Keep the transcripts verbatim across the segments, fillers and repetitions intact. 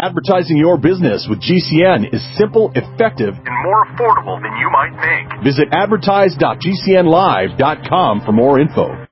Advertising your business with G C N is simple, effective, and more affordable than you might think. Visit advertise dot g c n live dot com for more info.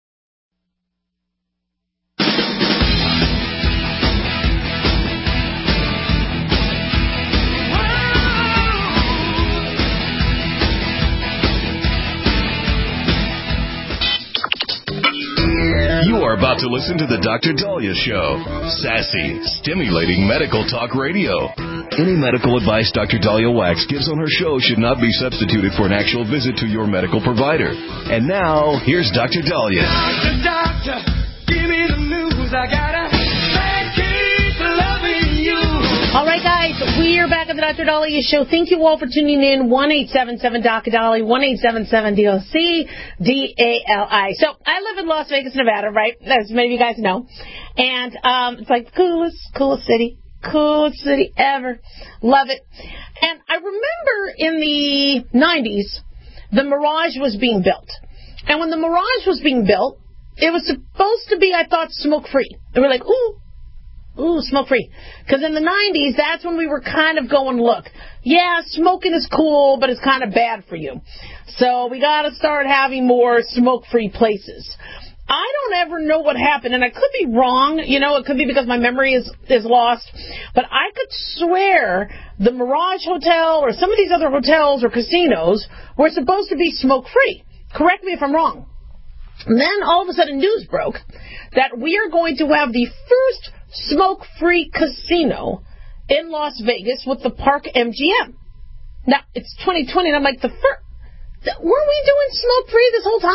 You are about to listen to the Doctor Dahlia Show. Sassy, stimulating medical talk radio. Any medical advice Doctor Dahlia Wax gives on her show should not be substituted for an actual visit to your medical provider. And now, here's Doctor Dahlia. Doctor, doctor, give me the news. I got a bad case of loving you. All right, guys, we are back on the Doctor Dahlia Show. Thank you all for tuning in. one eight seven seven D O C Dahlia, one eight seven seven D O C D A L I. So I live in Las Vegas, Nevada, right? As many of you guys know. And um, it's like the coolest, coolest city. Coolest city ever. Love it. And I remember in the nineties, the Mirage was being built. And when the Mirage was being built, it was supposed to be, I thought, smoke-free. And we're like, ooh. Ooh, smoke-free. Because in the nineties, that's when we were kind of going, look, yeah, smoking is cool, but it's kind of bad for you. So we got to start having more smoke-free places. I don't ever know what happened, and I could be wrong. You know, it could be because my memory is, is lost. But I could swear the Mirage Hotel or some of these other hotels or casinos were supposed to be smoke-free. Correct me if I'm wrong. And then all of a sudden news broke that we are going to have the first smoke-free casino in Las Vegas with the Park M G M. Now, it's twenty twenty, and I'm like, the first, weren't we doing smoke-free this whole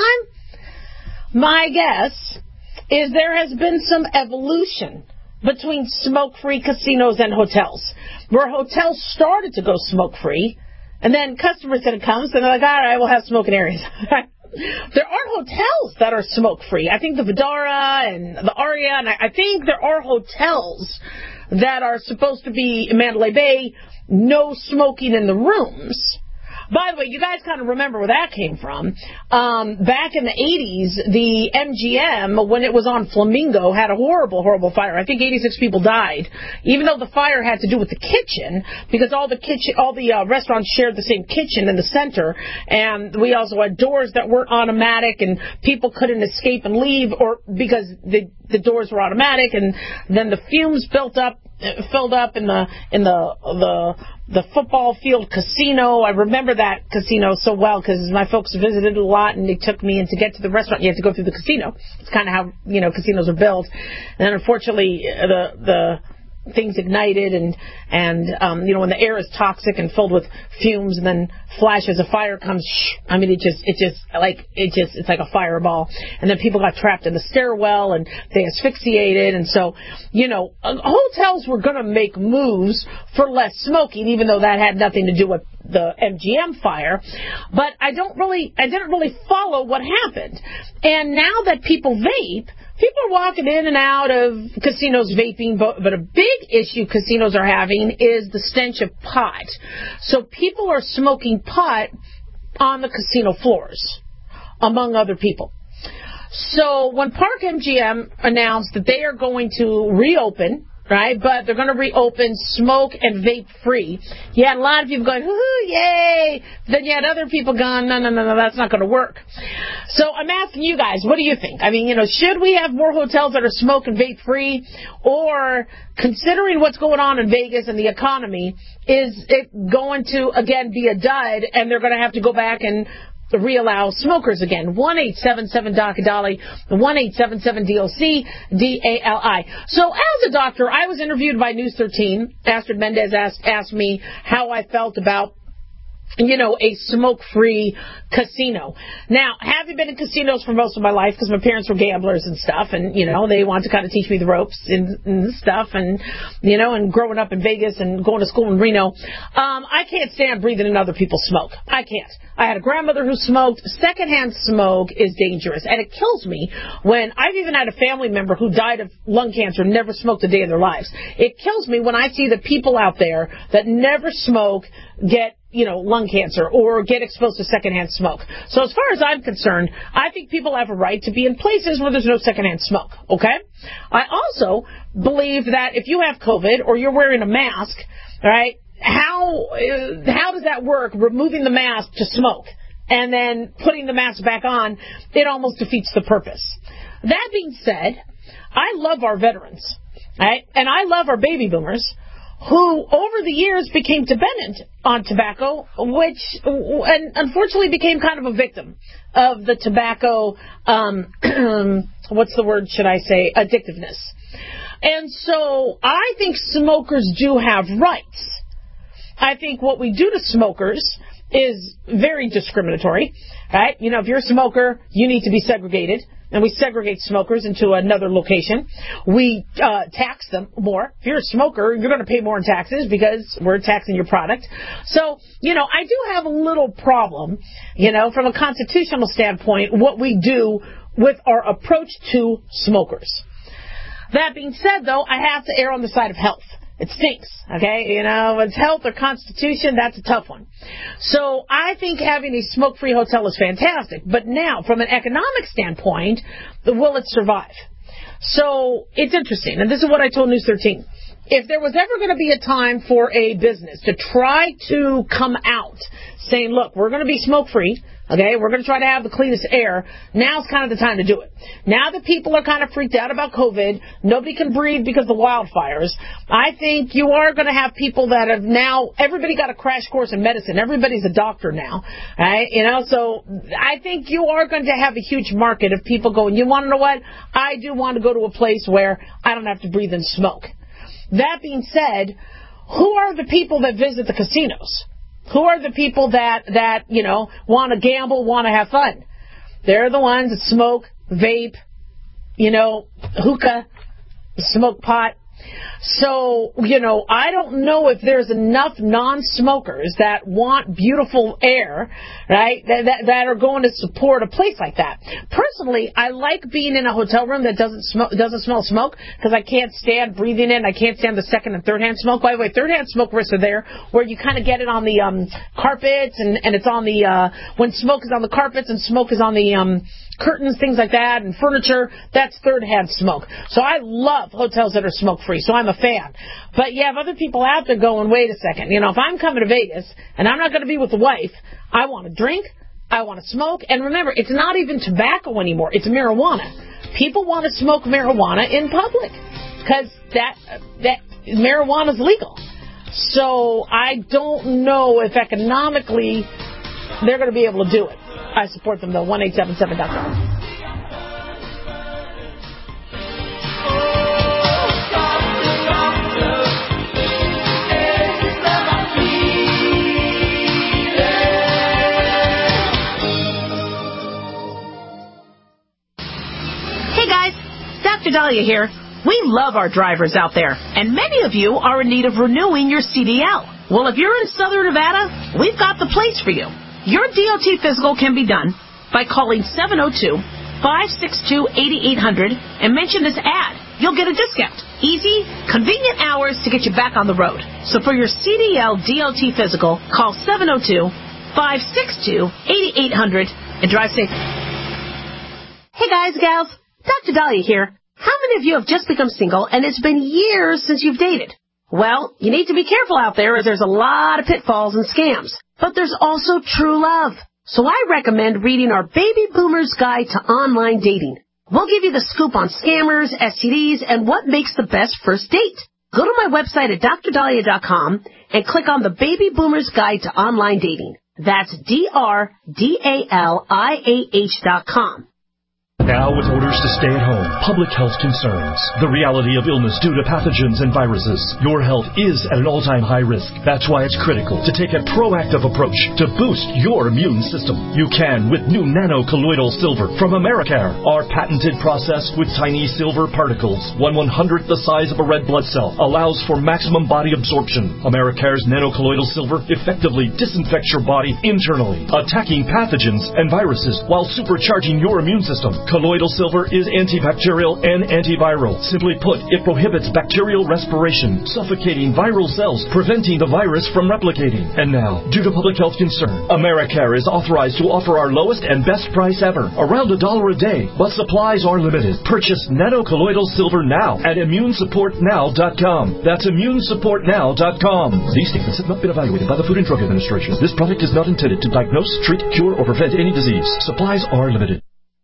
time? My guess is there has been some evolution between smoke-free casinos and hotels, where hotels started to go smoke-free, and then customers said it comes, and they're like, all right, we'll have smoking areas. There are hotels that are smoke-free. I think the Vdara and the Aria, and I think there are hotels that are supposed to be in Mandalay Bay, no smoking in the rooms. By the way, you guys kind of remember where that came from. Um, back in the eighties, the M G M, when it was on Flamingo, had a horrible, horrible fire. I think eighty-six people died, even though the fire had to do with the kitchen, because all the kitchen, all the uh, restaurants shared the same kitchen in the center, and we also had doors that weren't automatic, and people couldn't escape and leave, or because the the doors were automatic, and then the fumes built up, filled up in the in the the the football field casino. I remember that casino so well because my folks visited it a lot, and they took me. And to get to the restaurant, you have to go through the casino. It's kind of how, you know, casinos are built. And then unfortunately, the the things ignited, and and um, you know, when the air is toxic and filled with fumes, and then flashes of fire comes. Shh, I mean, it just it just like it just it's like a fireball. And then people got trapped in the stairwell, and they asphyxiated. And so, you know, uh, hotels were going to make moves for less smoking, even though that had nothing to do with the M G M fire. But I don't really I didn't really follow what happened. And now that people vape, people are walking in and out of casinos vaping, but, but a big issue casinos are having is the stench of pot. So people are smoking pot on the casino floors, among other people. So when Park M G M announced that they are going to reopen, right, but they're going to reopen smoke and vape free, you had a lot of people going, hoo-hoo, yay. Then you had other people going, no, no, no, no, that's not going to work. So I'm asking you guys, what do you think? I mean, you know, should we have more hotels that are smoke and vape free? Or, considering what's going on in Vegas and the economy, is it going to, again, be a dud, and they're going to have to go back and reallow smokers again? one eight seven seven D O C Dahlia, one eight seven seven D O C D A L I. So as a doctor, I was interviewed by News thirteen. Astrid Mendez asked, asked me how I felt about, you know, a smoke-free casino. Now, having been in casinos for most of my life, because my parents were gamblers and stuff, and, you know, they wanted to kind of teach me the ropes and, and stuff, and, you know, and growing up in Vegas and going to school in Reno, um, I can't stand breathing in other people's smoke. I can't. I had a grandmother who smoked. Secondhand smoke is dangerous, and it kills me when I've even had a family member who died of lung cancer, never smoked a day in their lives. It kills me when I see the people out there that never smoke get you know, lung cancer or get exposed to secondhand smoke. So as far as I'm concerned, I think people have a right to be in places where there's no secondhand smoke, okay? I also believe that if you have COVID or you're wearing a mask, right, how uh, how does that work, removing the mask to smoke and then putting the mask back on? It almost defeats the purpose. That being said, I love our veterans, right, and I love our baby boomers, who over the years became dependent on tobacco, which and unfortunately became kind of a victim of the tobacco, um, what's the word should I say, addictiveness. And so I think smokers do have rights. I think what we do to smokers is very discriminatory, right? You know, if you're a smoker, you need to be segregated. And we segregate smokers into another location. We uh, tax them more. If you're a smoker, you're going to pay more in taxes because we're taxing your product. So, you know, I do have a little problem, you know, from a constitutional standpoint, what we do with our approach to smokers. That being said, though, I have to err on the side of health. It stinks, okay? You know, it's health or constitution, that's a tough one. So I think having a smoke-free hotel is fantastic. But now, from an economic standpoint, will it survive? So it's interesting. And this is what I told News thirteen. If there was ever going to be a time for a business to try to come out saying, look, we're going to be smoke-free, okay, we're going to try to have the cleanest air, now's kind of the time to do it. Now that people are kind of freaked out about COVID, nobody can breathe because of the wildfires, I think you are going to have people that have now, everybody got a crash course in medicine. Everybody's a doctor now, right? You know, so I think you are going to have a huge market of people going, you want to know what? I do want to go to a place where I don't have to breathe in smoke. That being said, who are the people that visit the casinos? Who are the people that, that you know, want to gamble, want to have fun? They're the ones that smoke, vape, you know, hookah, smoke pot. So, you know, I don't know if there's enough non-smokers that want beautiful air, right, that, that, that are going to support a place like that. Personally, I like being in a hotel room that doesn't smoke, doesn't smell smoke, because I can't stand breathing in. I can't stand the second and third-hand smoke. By the way, third-hand smoke risks are there, where you kind of get it on the um, carpets, and, and it's on the, uh, when smoke is on the carpets and smoke is on the um, curtains, things like that, and furniture, that's third-hand smoke. So I love hotels that are smoke-free, so I'm a fan. But you have other people out there going, wait a second, you know, if I'm coming to Vegas and I'm not going to be with the wife, I want to drink, I want to smoke, and remember, it's not even tobacco anymore, it's marijuana. People want to smoke marijuana in public because that, that marijuana is legal. So I don't know if economically they're going to be able to do it. I support them, though. one eight seven seven dot com. Hey guys, Doctor Dahlia here. We love our drivers out there, and many of you are in need of renewing your C D L. Well, if you're in Southern Nevada, we've got the place for you. Your D O T physical can be done by calling seven oh two, five six two, eight eight hundred and mention this ad. You'll get a discount. Easy, convenient hours to get you back on the road. So for your C D L D O T physical, call seven oh two, five six two, eight eight hundred and drive safe. Hey guys, gals, Doctor Dahlia here. How many of you have just become single and it's been years since you've dated? Well, you need to be careful out there, as there's a lot of pitfalls and scams. But there's also true love. So I recommend reading our Baby Boomer's Guide to Online Dating. We'll give you the scoop on scammers, S T Ds, and what makes the best first date. Go to my website at dr dahlia dot com and click on the Baby Boomer's Guide to Online Dating. That's D R D A L I A H dot com. Now, with orders to stay at home, public health concerns, the reality of illness due to pathogens and viruses, your health is at an all-time high risk. That's why it's critical to take a proactive approach to boost your immune system. You can with new nanocolloidal silver from Americare. Our patented process with tiny silver particles, one one-hundredth the size of a red blood cell, allows for maximum body absorption. Americare's nanocolloidal silver effectively disinfects your body internally, attacking pathogens and viruses while supercharging your immune system. Colloidal silver is antibacterial and antiviral. Simply put, it prohibits bacterial respiration, suffocating viral cells, preventing the virus from replicating. And now, due to public health concern, Americare is authorized to offer our lowest and best price ever, around a dollar a day, but supplies are limited. Purchase nanocolloidal silver now at immune support now dot com. That's immune support now dot com. These statements have not been evaluated by the Food and Drug Administration. This product is not intended to diagnose, treat, cure, or prevent any disease. Supplies are limited.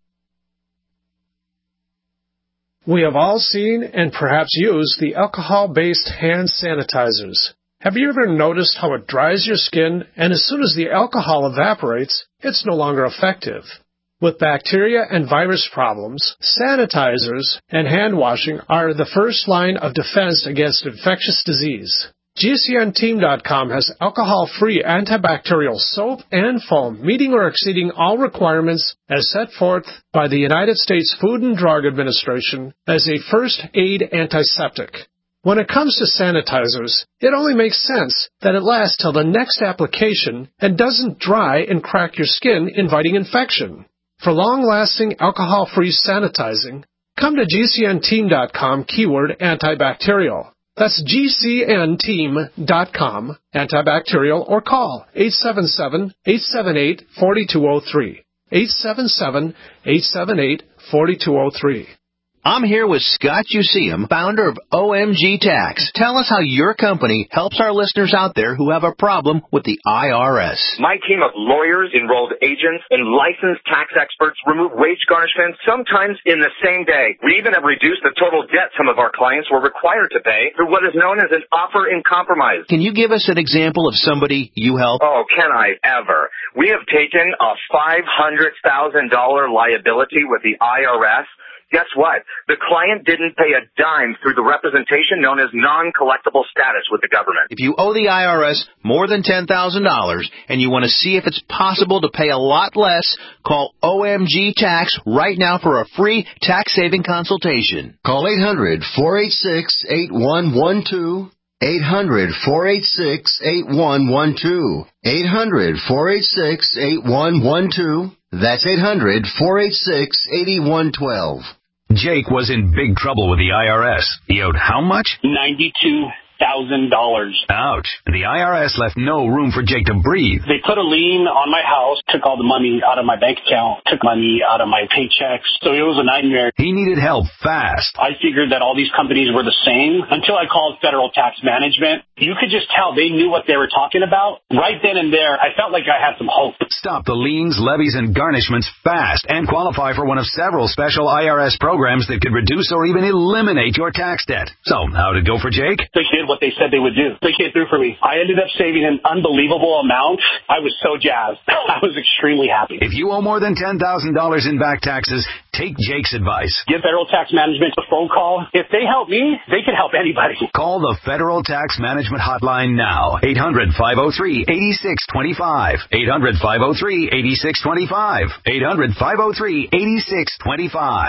We have all seen and perhaps used the alcohol-based hand sanitizers. Have you ever noticed how it dries your skin, and as soon as the alcohol evaporates, it's no longer effective? With bacteria and virus problems, sanitizers and hand washing are the first line of defense against infectious disease. G C N team dot com has alcohol-free antibacterial soap and foam, meeting or exceeding all requirements as set forth by the United States Food and Drug Administration as a first aid antiseptic. When it comes to sanitizers, it only makes sense that it lasts till the next application and doesn't dry and crack your skin, inviting infection. For long-lasting alcohol-free sanitizing, come to G C N team dot com keyword antibacterial. That's G C N team dot com, antibacterial, or call eight seven seven, eight seven eight, four two zero three, eight seven seven, eight seven eight, four two zero three. I'm here with Scott Useum, founder of O M G Tax. Tell us how your company helps our listeners out there who have a problem with the I R S. My team of lawyers, enrolled agents, and licensed tax experts remove wage garnishments sometimes in the same day. We even have reduced the total debt some of our clients were required to pay through what is known as an offer in compromise. Can you give us an example of somebody you help? Oh, can I ever? We have taken a five hundred thousand dollars liability with the I R S. Guess what? The client didn't pay a dime through the representation known as non-collectible status with the government. If you owe the I R S more than ten thousand dollars and you want to see if it's possible to pay a lot less, call O M G Tax right now for a free tax-saving consultation. Call eight hundred, four eight six, eight one one two. eight hundred, four eight six, eight one one two. eight hundred, four eight six, eight one one two. That's eight hundred, four eight six, eight one one two. Jake was in big trouble with the I R S. He owed how much? ninety-two thousand dollars. Ouch. The I R S left no room for Jake to breathe. They put a lien on my house, took all the money out of my bank account, took money out of my paychecks. So it was a nightmare. He needed help fast. I figured that all these companies were the same until I called Federal Tax Management. You could just tell they knew what they were talking about. Right then and there, I felt like I had some hope. Stop the liens, levies, and garnishments fast and qualify for one of several special I R S programs that could reduce or even eliminate your tax debt. So, how'd it go for Jake? They did what they said they would do. They came through for me. I ended up saving an unbelievable amount. I was so jazzed. I was extremely happy. If you owe more than ten thousand dollars in back taxes, take Jake's advice. Give Federal Tax Management a phone call. If they help me, they can help anybody. Call the Federal Tax Management Hotline now. eight hundred, five oh three, eight six two five. eight hundred, five oh three, eight six two five. eight hundred, five oh three, eight six two five.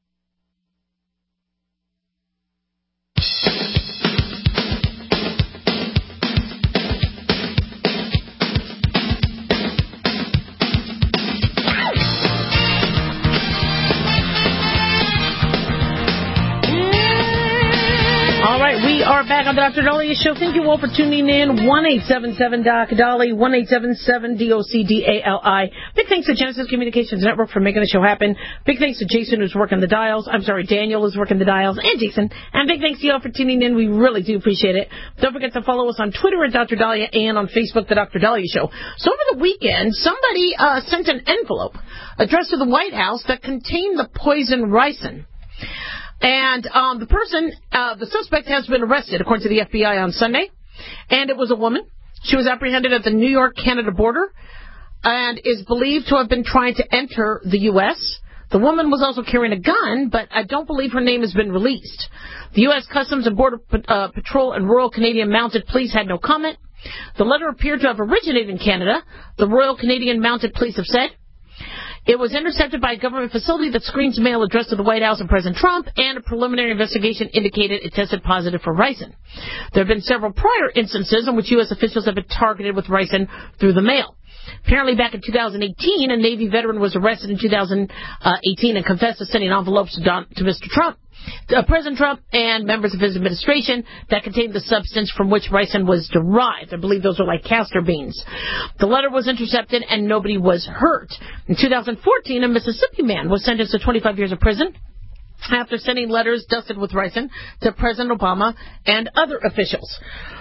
All right, we are back on the Doctor Daliah Show. Thank you all for tuning in. one eight seven seven D O C D A L I, one eight seven seven D O C D A L I. Big thanks to Genesis Communications Network for making the show happen. Big thanks to Jason, who's working the dials. I'm sorry, Daniel is working the dials, and Jason. And big thanks to you all for tuning in. We really do appreciate it. Don't forget to follow us on Twitter at Doctor Daliah and on Facebook, The Doctor Daliah Show. So over the weekend, somebody uh, sent an envelope addressed to the White House that contained the poison ricin. And um, the person, uh, the suspect has been arrested, according to the F B I, on Sunday. And it was a woman. She was apprehended at the New York-Canada border and is believed to have been trying to enter the U S The woman was also carrying a gun, but I don't believe her name has been released. The U S Customs and Border uh, Patrol and Royal Canadian Mounted Police had no comment. The letter appeared to have originated in Canada, the Royal Canadian Mounted Police have said. It was intercepted by a government facility that screens mail addressed to the White House and President Trump, and a preliminary investigation indicated it tested positive for ricin. There have been several prior instances in which U S officials have been targeted with ricin through the mail. Apparently, back in two thousand eighteen, a Navy veteran was arrested in two thousand eighteen and confessed to sending envelopes to, Don, to Mister Trump, uh, President Trump, and members of his administration that contained the substance from which ricin was derived. I believe those were like castor beans. The letter was intercepted, and nobody was hurt. In two thousand fourteen, a Mississippi man was sentenced to twenty-five years of prison after sending letters dusted with ricin to President Obama and other officials.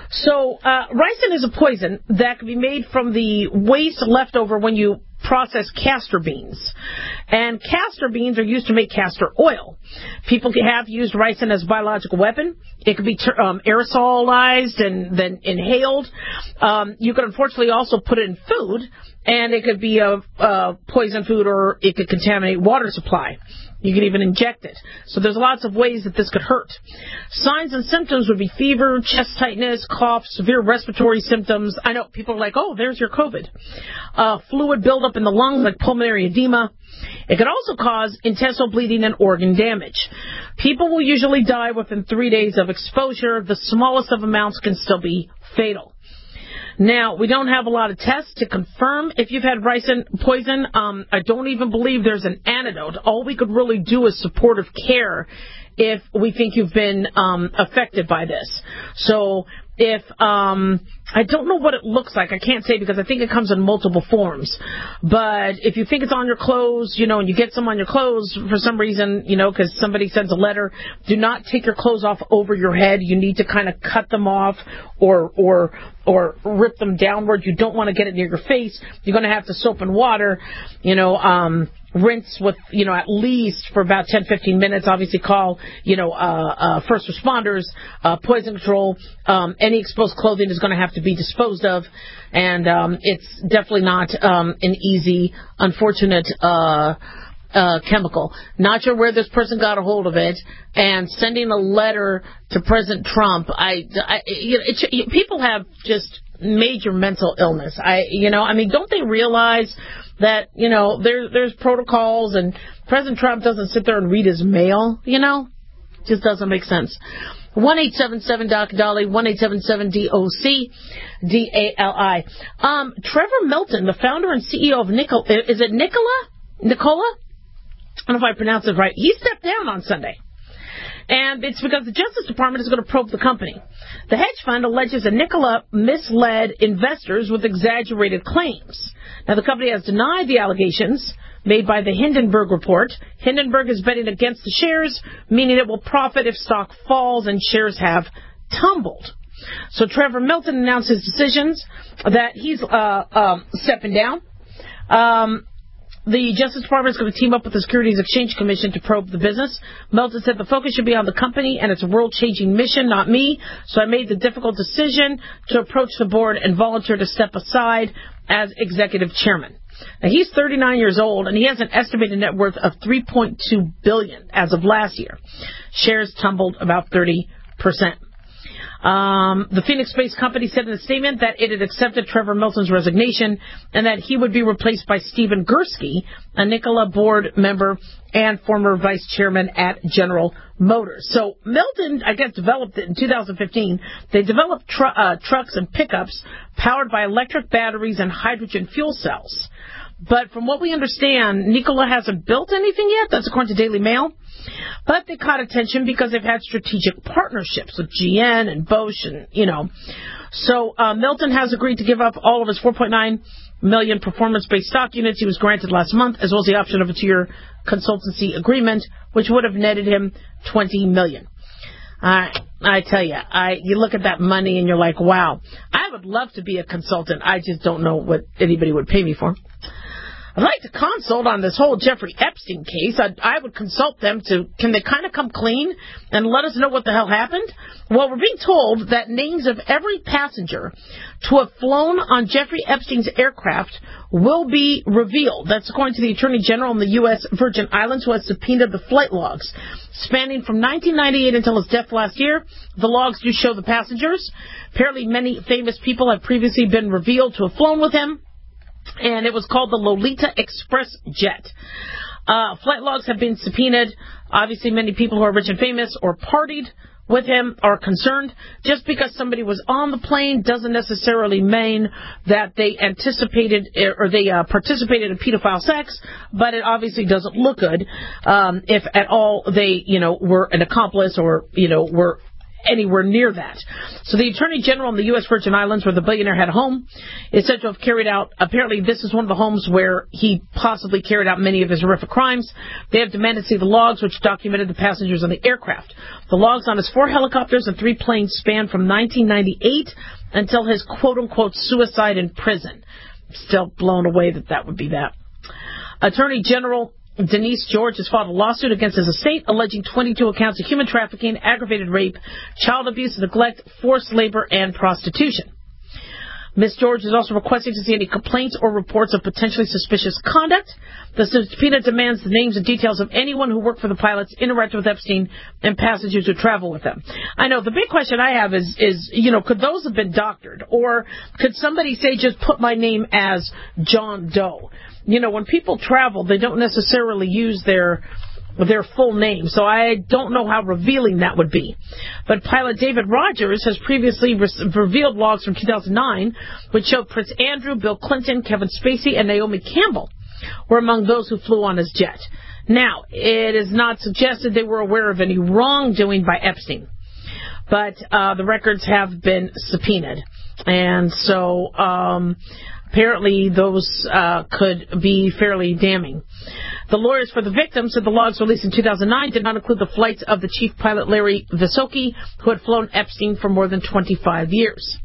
So uh, ricin is a poison that can be made from the waste left over when you process castor beans. And castor beans are used to make castor oil. People have used ricin as a biological weapon. It could be ter- um, aerosolized and then inhaled. Um, you could unfortunately also put it in food, and it could be a, a poison food, or it could contaminate water supply. You can even inject it. So there's lots of ways that this could hurt. Signs and symptoms would be fever, chest tightness, cough, severe respiratory symptoms. I know people are like, oh, there's your COVID. Uh, fluid buildup in the lungs like pulmonary edema. It could also cause intestinal bleeding and organ damage. People will usually die within three days of exposure. The smallest of amounts can still be fatal. Now, we don't have a lot of tests to confirm if you've had ricin poison. Um, I don't even believe there's an antidote. All we could really do is supportive care if we think you've been um, affected by this. So if um, I don't know what it looks like. I can't say because I think it comes in multiple forms. But if you think it's on your clothes, you know, and you get some on your clothes for some reason, you know, because somebody sends a letter, do not take your clothes off over your head. You need to kind of cut them off or or or rip them downward. You don't want to get it near your face. You're going to have to soap and water, you know, um, rinse with, you know, at least for about ten, fifteen minutes. Obviously call, you know, uh, uh, first responders, uh, poison control. Um, any exposed clothing is going to have to be disposed of. And um, it's definitely not um, an easy, unfortunate uh Uh, chemical. Not sure where this person got a hold of it, and sending a letter to President Trump. I, I you know, it, people have just major mental illness. I, you know, I mean, don't they realize that, you know, there, there's protocols, and President Trump doesn't sit there and read his mail, you know? Just doesn't make sense. one eight seven seven D O C D A L I, one eight seven seven D O C D A L I. Um, Trevor Milton, the founder and C E O of Nikola, is it Nikola? Nikola? I don't know if I pronounced it right. He stepped down on Sunday. And it's because the Justice Department is going to probe the company. The hedge fund alleges that Nikola misled investors with exaggerated claims. Now, the company has denied the allegations made by the Hindenburg report. Hindenburg is betting against the shares, meaning it will profit if stock falls, and shares have tumbled. So Trevor Milton announced his decisions that he's uh, um, stepping down. Um... The Justice Department is going to team up with the Securities Exchange Commission to probe the business. Milton said the focus should be on the company and its world-changing mission, not me. So I made the difficult decision to approach the board and volunteer to step aside as executive chairman. Now, he's thirty-nine years old, and he has an estimated net worth of three point two billion dollars as of last year. Shares tumbled about thirty percent. Um, the Phoenix-based company said in a statement that it had accepted Trevor Milton's resignation and that he would be replaced by Stephen Gursky, a Nikola board member and former vice chairman at General Motors. So Milton, I guess, developed it in two thousand fifteen. They developed tr- uh, trucks and pickups powered by electric batteries and hydrogen fuel cells. But from what we understand, Nikola hasn't built anything yet. That's according to Daily Mail. But they caught attention because they've had strategic partnerships with G M and Bosch and, you know. So uh, Milton has agreed to give up all of his four point nine million performance-based stock units he was granted last month, as well as the option of a two-year consultancy agreement, which would have netted him twenty million dollars. Uh, I tell you, I you look at that money and you're like, wow, I would love to be a consultant. I just don't know what anybody would pay me for. I'd like to consult on this whole Jeffrey Epstein case. I, I would consult them to, can they kind of come clean and let us know what the hell happened? Well, we're being told that names of every passenger to have flown on Jeffrey Epstein's aircraft will be revealed. That's according to the Attorney General in the U S Virgin Islands, who has subpoenaed the flight logs spanning from nineteen ninety-eight until his death last year. The logs do show the passengers. Apparently, many famous people have previously been revealed to have flown with him. And it was called the Lolita Express jet. Uh, flight logs have been subpoenaed. Obviously, many people who are rich and famous or partied with him are concerned. Just because somebody was on the plane doesn't necessarily mean that they anticipated or they uh, participated in pedophile sex, but it obviously doesn't look good um, if at all they, you know, were an accomplice or, you know, were anywhere near that. So the Attorney General in the U S Virgin Islands, where the billionaire had a home, is said to have carried out, apparently this is one of the homes where he possibly carried out many of his horrific crimes. They have demanded to see the logs which documented the passengers on the aircraft. The logs on his four helicopters and three planes span from nineteen ninety-eight until his quote-unquote suicide in prison. Still blown away that that would be that. Attorney General Denise George has filed a lawsuit against his estate alleging twenty-two accounts of human trafficking, aggravated rape, child abuse, neglect, forced labor, and prostitution. Miz George is also requesting to see any complaints or reports of potentially suspicious conduct. The subpoena demands the names and details of anyone who worked for the pilots, interacted with Epstein, and passengers who travel with them. I know the big question I have is, is, you know, could those have been doctored? Or could somebody say, just put my name as John Doe? You know, when people travel, they don't necessarily use their their full name, so I don't know how revealing that would be. But pilot David Rogers has previously re- revealed logs from two thousand nine, which showed Prince Andrew, Bill Clinton, Kevin Spacey, and Naomi Campbell were among those who flew on his jet. Now, it is not suggested they were aware of any wrongdoing by Epstein, but uh, the records have been subpoenaed, and so um, apparently those uh, could be fairly damning. The lawyers for the victims said the logs released in two thousand nine did not include the flights of the chief pilot Larry Visocki, who had flown Epstein for more than twenty-five years.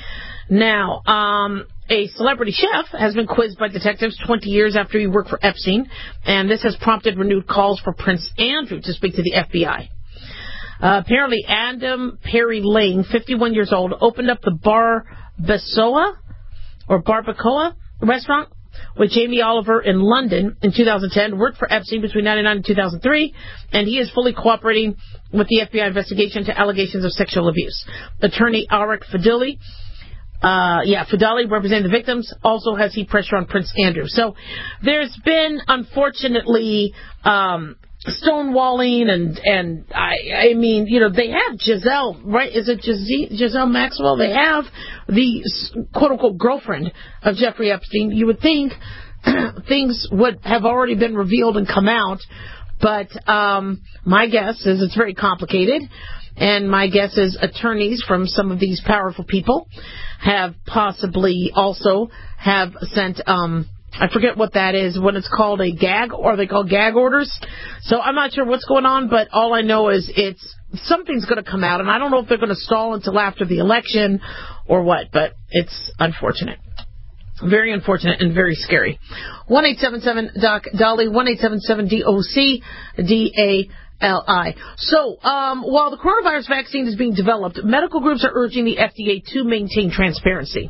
Now, um, a celebrity chef has been quizzed by detectives twenty years after he worked for Epstein, and this has prompted renewed calls for Prince Andrew to speak to the F B I. Uh, apparently, Adam Perry Lang, fifty-one years old, opened up the Bar Bacoa or Barbacoa restaurant with Jamie Oliver in London in two thousand ten, worked for Epstein between ninety-nine and two thousand three, and he is fully cooperating with the F B I investigation to allegations of sexual abuse. Attorney Arik Fadali, uh, yeah, Fadali, representing the victims, also has heaped pressure on Prince Andrew. So there's been, unfortunately, um, stonewalling, and, and I, I mean, you know, they have Giselle, right? Is it Giselle, Giselle Maxwell? They have the quote-unquote girlfriend of Jeffrey Epstein. You would think things would have already been revealed and come out, but um, my guess is it's very complicated, and my guess is attorneys from some of these powerful people have possibly also have sent... Um, I forget what that is, when it's called a gag, or they call gag orders. So I'm not sure what's going on, but all I know is it's something's going to come out, and I don't know if they're going to stall until after the election or what, but it's unfortunate. Very unfortunate and very scary. one eight seven seven D O C Dolly, one eight seven seven D O C D A L I. So, um, while the coronavirus vaccine is being developed, medical groups are urging the F D A to maintain transparency.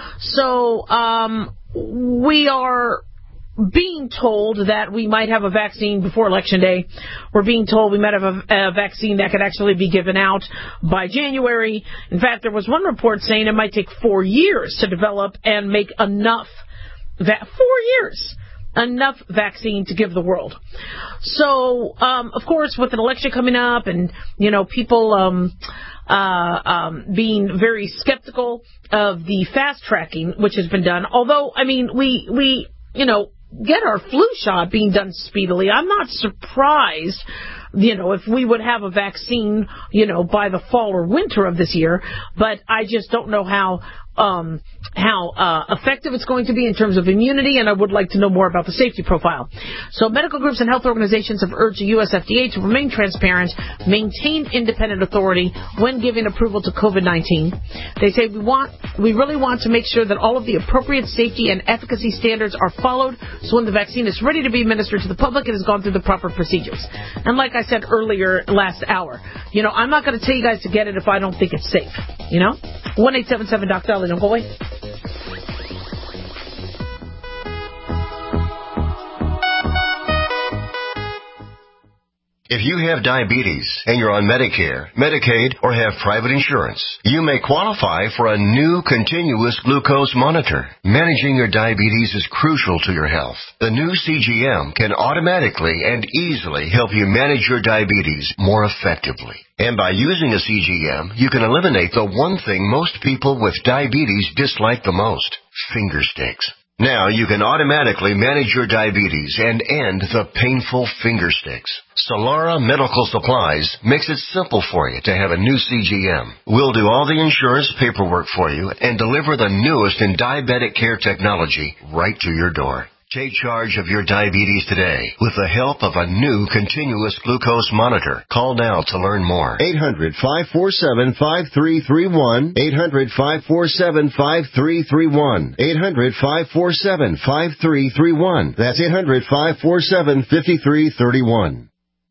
So, um, we are being told that we might have a vaccine before Election Day. We're being told we might have a, a vaccine that could actually be given out by January. In fact, there was one report saying it might take four years to develop and make enough, va- four years, enough vaccine to give the world. So, um, of course, with an election coming up and, you know, people... Um, Uh, um, being very skeptical of the fast tracking which has been done. Although, I mean, we, we, you know, get our flu shot being done speedily. I'm not surprised, you know, if we would have a vaccine, you know, by the fall or winter of this year. But I just don't know how, um, how, uh, effective it's going to be in terms of immunity, and I would like to know more about the safety profile. So medical groups and health organizations have urged the U S F D A to remain transparent, maintain independent authority when giving approval to COVID nineteen. They say we want, we really want to make sure that all of the appropriate safety and efficacy standards are followed, so when the vaccine is ready to be administered to the public, it has gone through the proper procedures. And like I said earlier last hour, you know, I'm not going to tell you guys to get it if I don't think it's safe, you know? one eight seven seven D O C Dolly, don't go away. If you have diabetes and you're on Medicare, Medicaid, or have private insurance, you may qualify for a new continuous glucose monitor. Managing your diabetes is crucial to your health. The new C G M can automatically and easily help you manage your diabetes more effectively. And by using a C G M, you can eliminate the one thing most people with diabetes dislike the most, finger sticks. Now you can automatically manage your diabetes and end the painful finger sticks. Solara Medical Supplies makes it simple for you to have a new C G M. We'll do all the insurance paperwork for you and deliver the newest in diabetic care technology right to your door. Take charge of your diabetes today with the help of a new continuous glucose monitor. Call now to learn more. eight hundred, five four seven, five three three one. eight hundred, five four seven, five three three one. eight hundred, five four seven, five three three one. That's eight hundred, five four seven, five three three one.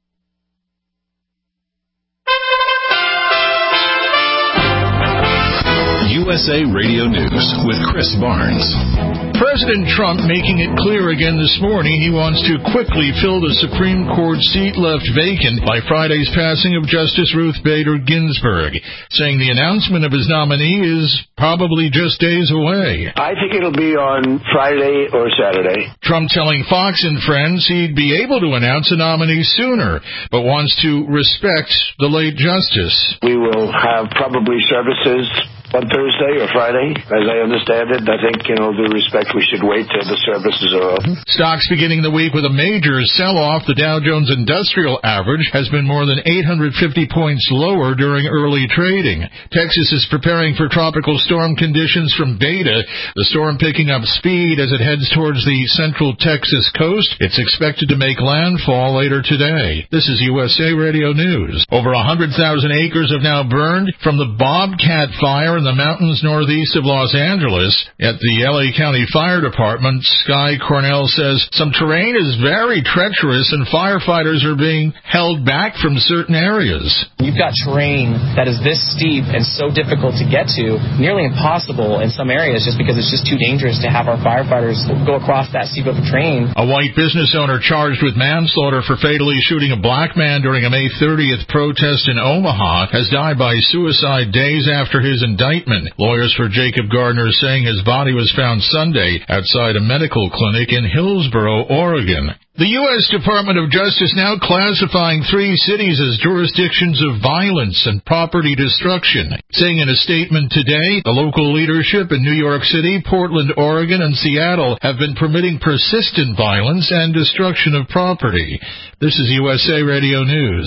U S A Radio News with Chris Barnes. President Trump making it clear again this morning he wants to quickly fill the Supreme Court seat left vacant by Friday's passing of Justice Ruth Bader Ginsburg, saying the announcement of his nominee is probably just days away. I think it'll be on Friday or Saturday. Trump telling Fox and Friends he'd be able to announce a nominee sooner, but wants to respect the late justice. We will have probably services on Thursday or Friday, as I understand it. I think, in all due respect, we should wait till the services are over. Stocks beginning the week with a major sell-off. The Dow Jones Industrial Average has been more than eight hundred fifty points lower during early trading. Texas is preparing for tropical storm conditions from Beta. The storm picking up speed as it heads towards the central Texas coast. It's expected to make landfall later today. This is U S A Radio News. Over one hundred thousand acres have now burned from the Bobcat Fire in the mountains northeast of Los Angeles. At the L A County Fire Department, Sky Cornell says some terrain is very treacherous and firefighters are being held back from certain areas. You've got terrain that is this steep and so difficult to get to, nearly impossible in some areas just because it's just too dangerous to have our firefighters go across that steep of a terrain. A white business owner charged with manslaughter for fatally shooting a black man during a May thirtieth protest in Omaha has died by suicide days after his indictment. Lawyers for Jacob Gardner saying his body was found Sunday outside a medical clinic in Hillsboro, Oregon. The U S Department of Justice now classifying three cities as jurisdictions of violence and property destruction, saying in a statement today, the local leadership in New York City, Portland, Oregon, and Seattle have been permitting persistent violence and destruction of property. This is U S A Radio News.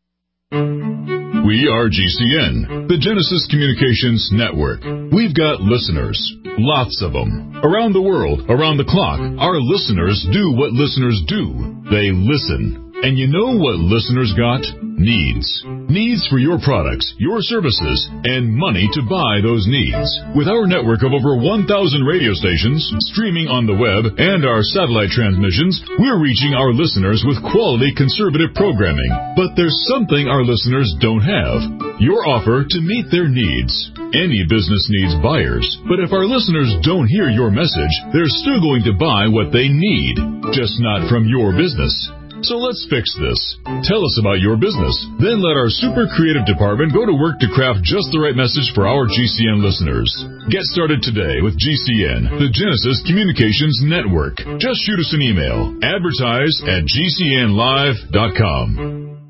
We are G C N, the Genesis Communications Network. We've got listeners, lots of them. Around the world, around the clock, our listeners do what listeners do. They listen. And you know what listeners got? Needs. Needs for your products, your services, and money to buy those needs. With our network of over one thousand radio stations, streaming on the web, and our satellite transmissions, we're reaching our listeners with quality conservative programming. But there's something our listeners don't have. Your offer to meet their needs. Any business needs buyers, but if our listeners don't hear your message, they're still going to buy what they need, just not from your business. So let's fix this. Tell us about your business. Then let our super creative department go to work to craft just the right message for our G C N listeners. Get started today with G C N, the Genesis Communications Network. Just shoot us an email. Advertise at G C N live dot com.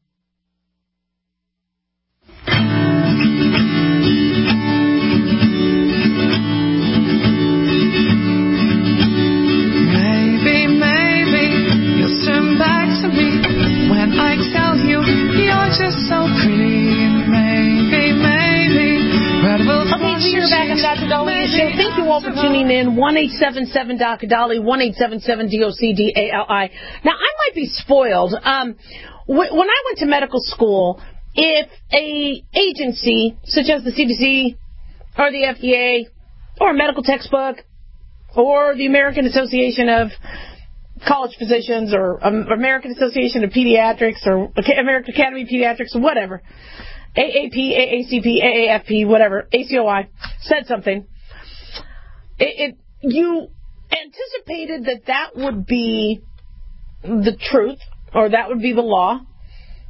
Doctor Dolly Show. Thank you all for tuning in. one eight seven seven Doctor Dolly, one eight seven seven D O C D A L I. Now, I might be spoiled. Um, when I went to medical school, if a agency, such as the C D C or the F D A or a medical textbook or the American Association of College Physicians or American Association of Pediatrics or American Academy of Pediatrics or whatever, A A P, A A C P, A A F P, whatever, A C O I, said something, it, it you anticipated that that would be the truth, or that would be the law,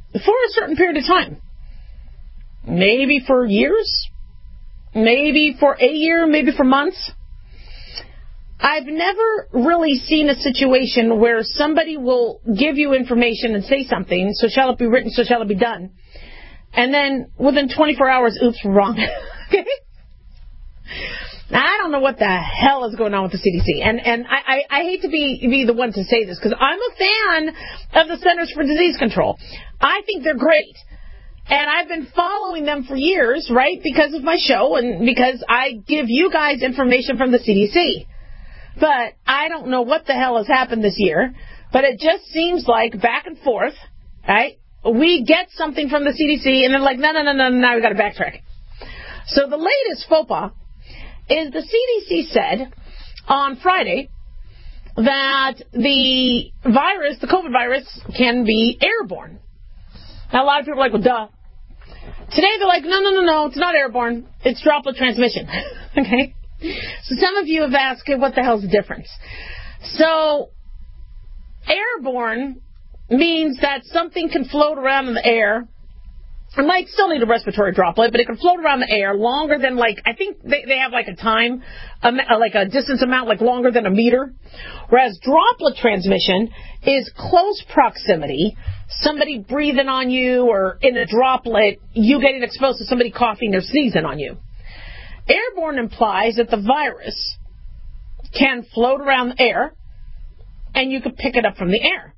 for a certain period of time. Maybe for years, maybe for a year, maybe for months. I've never really seen a situation where somebody will give you information and say something, so shall it be written, so shall it be done. And then within twenty-four hours, oops, wrong. Okay? Now, I don't know what the hell is going on with the C D C. And and I, I, I hate to be, be the one to say this, because I'm a fan of the Centers for Disease Control. I think they're great. And I've been following them for years, right, because of my show and because I give you guys information from the C D C. But I don't know what the hell has happened this year. But it just seems like back and forth, right? We get something from the C D C, and they're like, no, no, no, no, now we've got to backtrack. So the latest faux pas is the C D C said on Friday that the virus, the COVID virus, can be airborne. Now, a lot of people are like, well, duh. Today they're like, no, no, no, no, it's not airborne. It's droplet transmission. Okay? So some of you have asked, okay, what the hell's the difference? So airborne means that something can float around in the air. It might still need a respiratory droplet, but it can float around the air longer than, like, I think they, they have, like, a time, um, like a distance amount, like, longer than a meter. Whereas droplet transmission is close proximity, somebody breathing on you or in a droplet, you getting exposed to somebody coughing or sneezing on you. Airborne implies that the virus can float around the air, and you can pick it up from the air.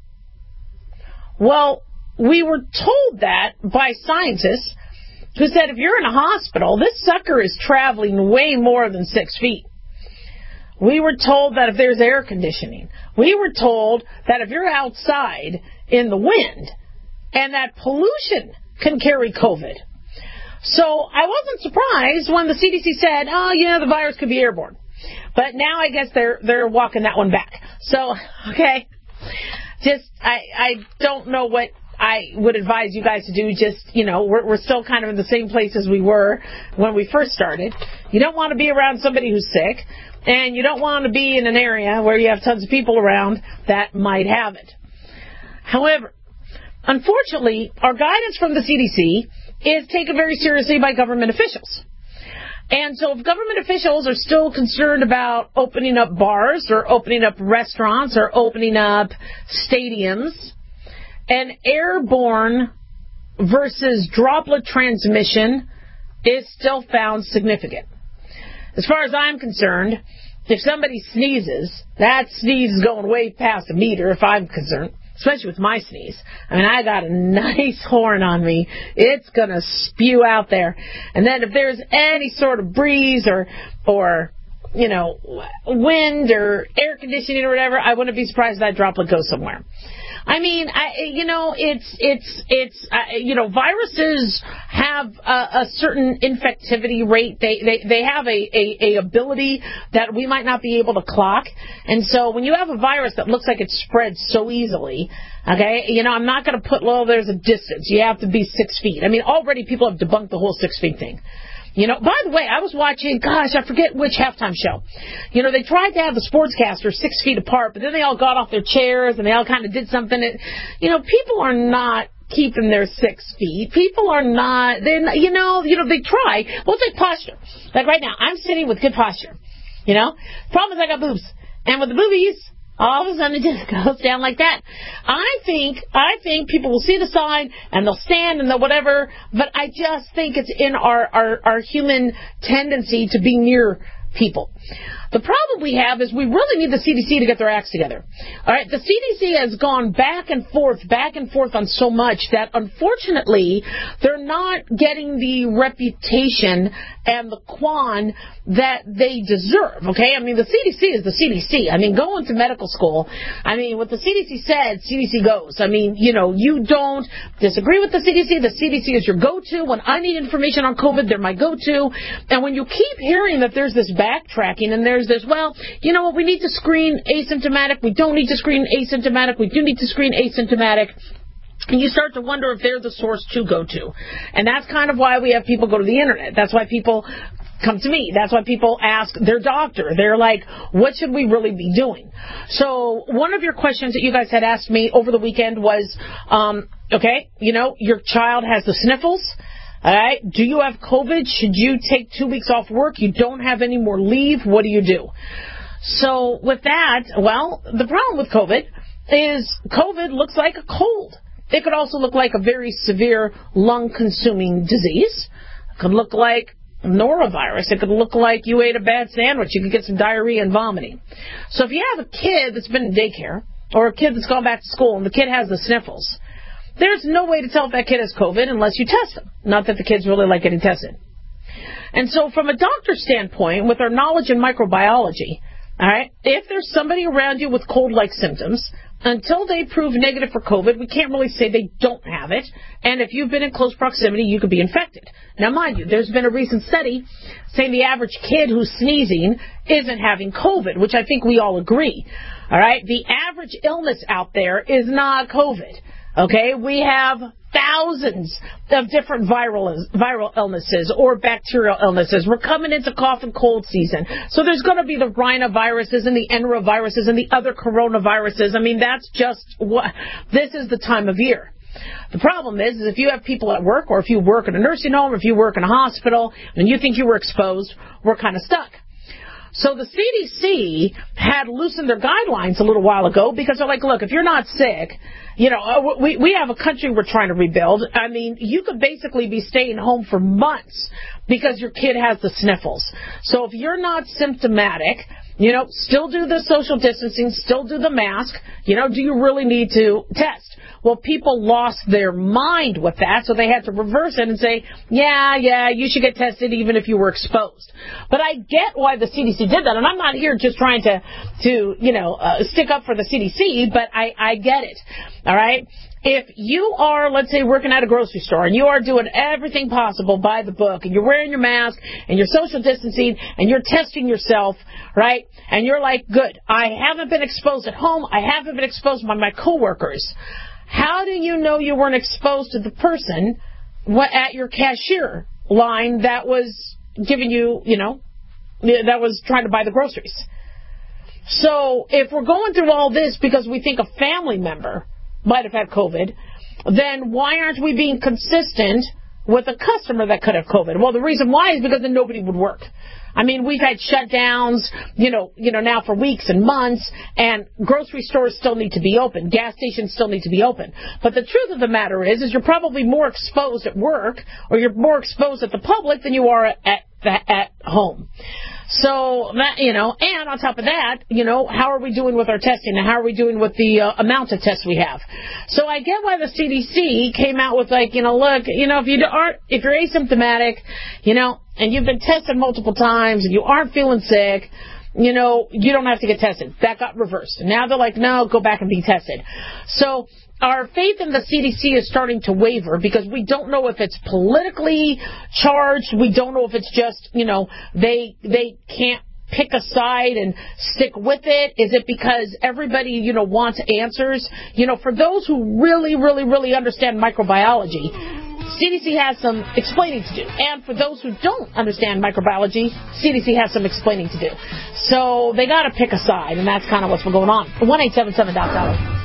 Well, we were told that by scientists who said if you're in a hospital, this sucker is traveling way more than six feet. We were told that if there's air conditioning. We were told that if you're outside in the wind and that pollution can carry COVID. So I wasn't surprised when the C D C said, oh, yeah, the virus could be airborne. But now I guess they're they're walking that one back. So, okay, just I, I don't know what I would advise you guys to do. Just, you know, we're, we're still kind of in the same place as we were when we first started. You don't want to be around somebody who's sick, and you don't want to be in an area where you have tons of people around that might have it. However, unfortunately, our guidance from the C D C is taken very seriously by government officials. And so if government officials are still concerned about opening up bars or opening up restaurants or opening up stadiums, an airborne versus droplet transmission is still found significant. As far as I'm concerned, if somebody sneezes, that sneeze is going way past a meter if I'm concerned, especially with my sneeze. I mean, I got a nice horn on me. It's going to spew out there. And then if there's any sort of breeze or, or, you know, wind or air conditioning or whatever, I wouldn't be surprised if that droplet goes somewhere. I mean, I, you know, it's, it's, it's, uh, you know, viruses have a, a certain infectivity rate. They, they, they have a, a, a ability that we might not be able to clock. And so when you have a virus that looks like it spreads so easily, okay, you know, I'm not going to put, well, there's a distance. You have to be six feet. I mean, already people have debunked the whole six feet thing. You know, by the way, I was watching, gosh, I forget which halftime show. You know, they tried to have the sportscasters six feet apart, but then they all got off their chairs and they all kind of did something. That, you know, people are not keeping their six feet. People are not, they're not, you know, you know, they try. Well, it's like posture. Like right now, I'm sitting with good posture. You know, problem is I got boobs. And with the boobies, all of a sudden it just goes down like that. I think, I think people will see the sign and they'll stand and they'll whatever, but I just think it's in our, our, our human tendency to be near people. The problem we have is we really need the C D C to get their acts together. All right, the C D C has gone back and forth, back and forth on so much that unfortunately they're not getting the reputation and the quan that they deserve. Okay, I mean the C D C is the C D C. I mean going to medical school. I mean what the C D C said, C D C goes. I mean you know you don't disagree with the C D C. The C D C is your go-to. When I need information on COVID, they're my go-to. And when you keep hearing that there's this backtracking and there's this, well, you know what, we need to screen asymptomatic, we don't need to screen asymptomatic, we do need to screen asymptomatic, and you start to wonder if they're the source to go to. And that's kind of why we have people go to the internet. That's why people come to me. That's why people ask their doctor. They're like, what should we really be doing? So one of your questions that you guys had asked me over the weekend was, um, Okay? You know, your child has the sniffles. All right? Do you have COVID? Should you take two weeks off work? You don't have any more leave. What do you do? So with that, well, the problem with COVID is COVID looks like a cold. It could also look like a very severe lung-consuming disease. It could look like norovirus. It could look like you ate a bad sandwich. You could get some diarrhea and vomiting. So if you have a kid that's been in daycare or a kid that's gone back to school and the kid has the sniffles, there's no way to tell if that kid has COVID unless you test them. Not that the kids really like getting tested. And so from a doctor's standpoint, with our knowledge in microbiology, all right, if there's somebody around you with cold-like symptoms, until they prove negative for COVID, we can't really say they don't have it. And if you've been in close proximity, you could be infected. Now, mind you, there's been a recent study saying the average kid who's sneezing isn't having COVID, which I think we all agree. All right? The average illness out there is not COVID. Okay? We have thousands of different viral viral illnesses or bacterial illnesses. We're coming into cough and cold season. So there's going to be the rhinoviruses and the enteroviruses and the other coronaviruses. I mean, that's just what, this is the time of year. The problem is, is if you have people at work or if you work in a nursing home or if you work in a hospital and you think you were exposed, we're kind of stuck. So the C D C had loosened their guidelines a little while ago because they're like, look, if you're not sick, you know, we we have a country we're trying to rebuild. I mean, you could basically be staying home for months because your kid has the sniffles. So if you're not symptomatic, you know, still do the social distancing, still do the mask. You know, do you really need to test? Well, people lost their mind with that, so they had to reverse it and say, yeah, yeah, you should get tested even if you were exposed. But I get why the C D C did that, and I'm not here just trying to, to you know, uh, stick up for the C D C, but I, I get it, all right? If you are, let's say, working at a grocery store and you are doing everything possible by the book and you're wearing your mask and you're social distancing and you're testing yourself, right, and you're like, good, I haven't been exposed at home, I haven't been exposed by my coworkers, how do you know you weren't exposed to the person at your cashier line that was giving you, you know, that was trying to buy the groceries? So if we're going through all this because we think a family member might have had COVID, then why aren't we being consistent with a customer that could have COVID? Well, the reason why is because then nobody would work. I mean, we've had shutdowns, you know, you know, now for weeks and months, and grocery stores still need to be open. Gas stations still need to be open. But the truth of the matter is, is you're probably more exposed at work, or you're more exposed at the public than you are at, at, at home. So, that, you know, and on top of that, you know, how are we doing with our testing, and how are we doing with the uh, amount of tests we have? So I get why the C D C came out with, like, you know, look, you know, if you aren't, if you're asymptomatic, you know, and you've been tested multiple times and you aren't feeling sick, you know, you don't have to get tested. That got reversed. And now they're like, no, go back and be tested. So our faith in the C D C is starting to waver because we don't know if it's politically charged. We don't know if it's just, you know, they they can't pick a side and stick with it. Is it because everybody, you know, wants answers? You know, for those who really, really, really understand microbiology, C D C has some explaining to do. And for those who don't understand microbiology, C D C has some explaining to do. So they got to pick a side, and that's kind of what's been going on. one eight seven seven Doc Dolly.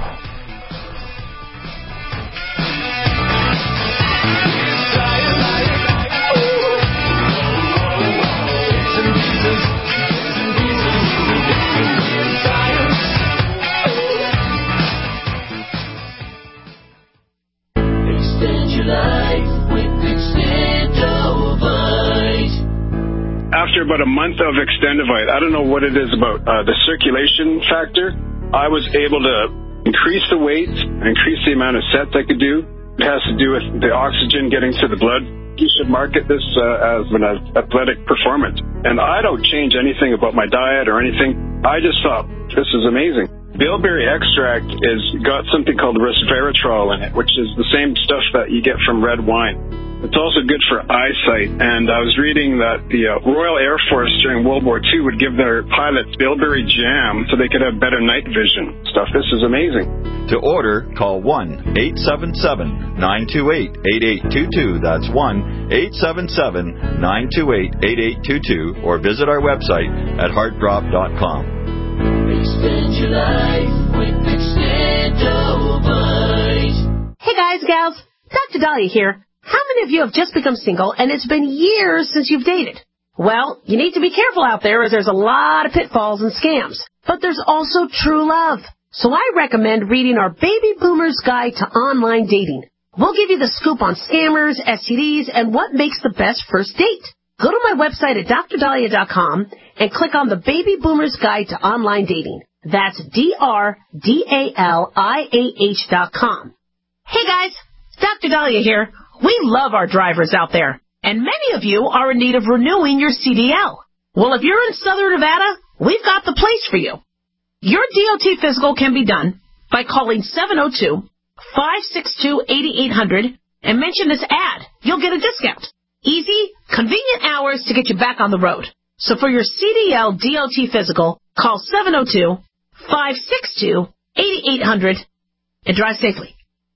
After about a month of Extendivite, I don't know what it is about uh, the circulation factor, I was able to increase the weight, increase the amount of sets I could do. It has to do with the oxygen getting to the blood. You should market this uh, as an athletic performance. And I don't change anything about my diet or anything. I just thought, this is amazing. Bilberry extract is got something called resveratrol in it, which is the same stuff that you get from red wine. It's also good for eyesight, and I was reading that the uh, Royal Air Force during World War Two would give their pilots bilberry jam so they could have better night vision stuff. This is amazing. To order, call one eight seven seven, nine two eight, eight eight two two. That's one eight seven seven, nine two eight, eight eight two two, or visit our website at heart drop dot com. Extend your life with Extendovite. Hey guys, gals, Doctor Dahlia here. How many of you have just become single and it's been years since you've dated? Well, you need to be careful out there as there's a lot of pitfalls and scams. But there's also true love. So I recommend reading our Baby Boomer's Guide to Online Dating. We'll give you the scoop on scammers, S T Ds, and what makes the best first date. Go to my website at dr dahlia dot com and click on the Baby Boomer's Guide to Online Dating. That's D R D A L I A H dot com. Hey guys, Doctor Dahlia here. We love our drivers out there, and many of you are in need of renewing your C D L. Well, if you're in Southern Nevada, we've got the place for you. Your D O T physical can be done by calling seven oh two, five six two, eight eight hundred and mention this ad. You'll get a discount. Easy, convenient hours to get you back on the road. So for your C D L D O T physical, call seven oh two, five six two, eight eight hundred and drive safely.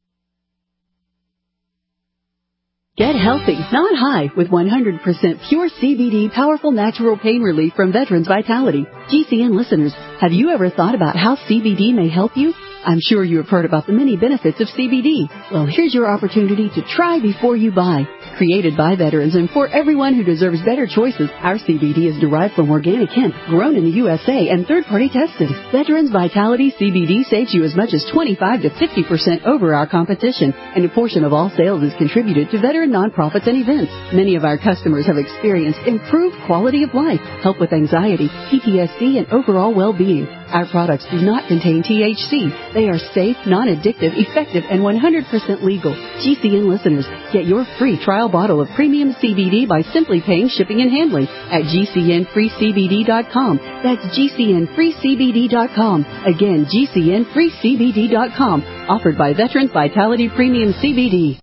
Get healthy, not high, with one hundred percent pure C B D powerful natural pain relief from Veterans Vitality. G C N listeners, have you ever thought about how C B D may help you? I'm sure you have heard about the many benefits of C B D. Well, here's your opportunity to try before you buy. Created by veterans and for everyone who deserves better choices, our C B D is derived from organic hemp, grown in the U S A and third-party tested. Veterans Vitality C B D saves you as much as twenty-five to fifty percent over our competition, and a portion of all sales is contributed to veteran nonprofits and events. Many of our customers have experienced improved quality of life, help with anxiety, P T S D, and overall well-being. Our products do not contain T H C. They are safe, non-addictive, effective, and one hundred percent legal. G C N listeners, get your free trial bottle of premium C B D by simply paying shipping and handling at G C N free C B D dot com. That's G C N free C B D dot com. Again, G C N free C B D dot com. Offered by Veterans Vitality Premium C B D.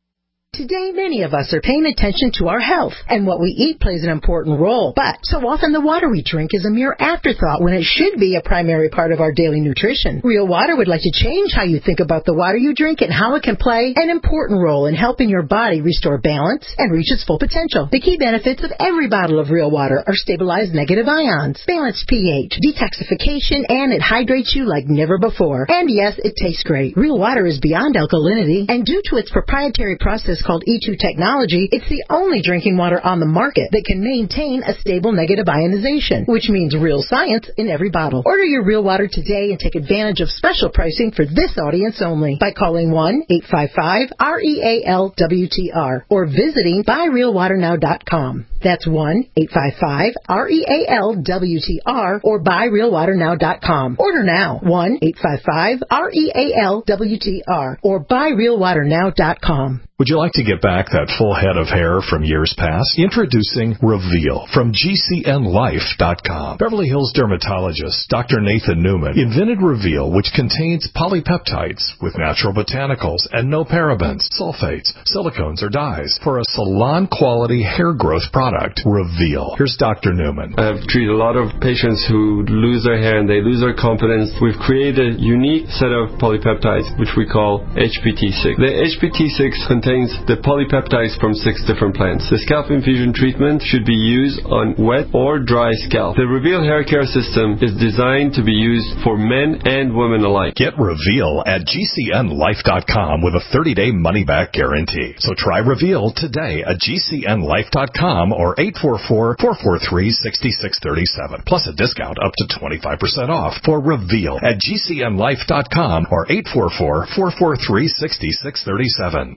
Today, many of us are paying attention to our health, and what we eat plays an important role. But so often the water we drink is a mere afterthought when it should be a primary part of our daily nutrition. Real Water would like to change how you think about the water you drink and how it can play an important role in helping your body restore balance and reach its full potential. The key benefits of every bottle of Real Water are stabilized negative ions, balanced pH, detoxification, and it hydrates you like never before. And yes, it tastes great. Real Water is beyond alkalinity, and due to its proprietary process called E two technology, it's the only drinking water on the market that can maintain a stable negative ionization, which means real science in every bottle. Order your Real Water today and take advantage of special pricing for this audience only by calling one eight five five R E A L W T R or visiting buy real water now dot com. That's one eight five five R E A L W T R or buy real water now dot com. Order now, one eight five five R E A L W T R or buy real water now dot com. Would you like to get back that full head of hair from years past? Introducing Reveal from G C N life dot com. Beverly Hills dermatologist Doctor Nathan Newman invented Reveal, which contains polypeptides with natural botanicals and no parabens, sulfates, silicones, or dyes for a salon-quality hair growth product. Reveal. Here's Doctor Newman. I've treated a lot of patients who lose their hair and they lose their confidence. We've created a unique set of polypeptides, which we call H P T six. The H P T six contains the polypeptides from six different plants. The scalp infusion treatment should be used on wet or dry scalp. The Reveal hair care system is designed to be used for men and women alike. Get Reveal at G C N life dot com with a thirty-day money-back guarantee. So try Reveal today at G C N life dot com or eight four four, four four three, six six three seven, plus a discount up to twenty-five percent off for Reveal at G C N life dot com or eight four four, four four three, six six three seven.